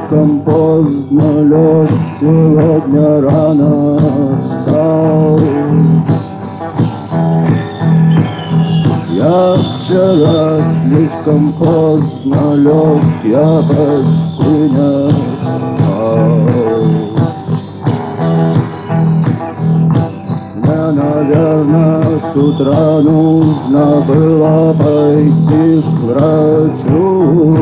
слишком поздно лег, сегодня рано встал. Я вчера слишком поздно лег, я почти не спал. Мне, наверное, с утра нужно было пойти к врачу.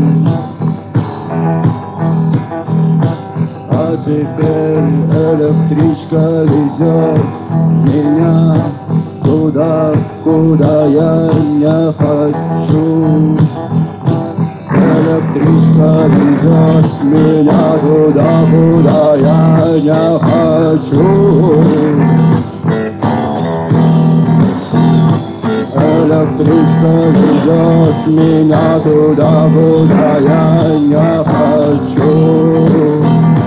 А теперь электричка везет меня туда, куда я не хочу. Электричка везет меня туда, куда я не хочу. Электричка везет меня туда, куда я не хочу.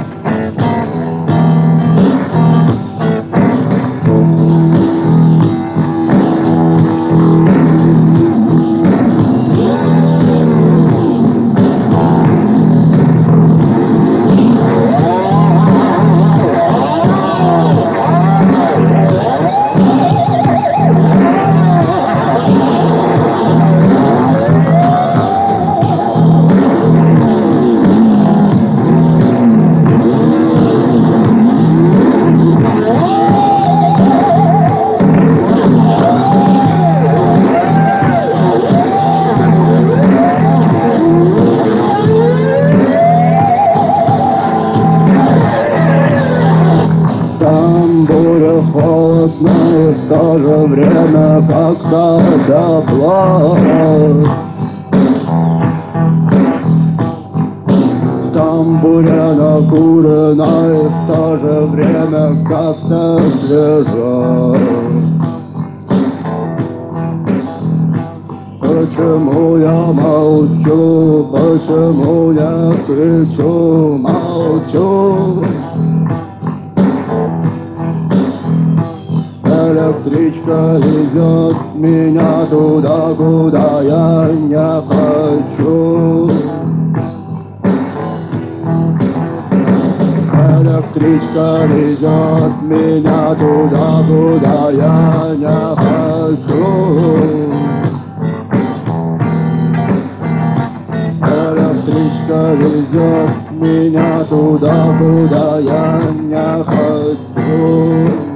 Там буря холодно и в то же время как-то тепло. В тамбуре накурено и в то же время как-то свежо. Почему я молчу, почему я кричу, молчу? Электричка везет меня туда, куда я не хочу. Электричка везет меня туда, куда я не хочу. Электричка везет меня туда, куда я не хочу.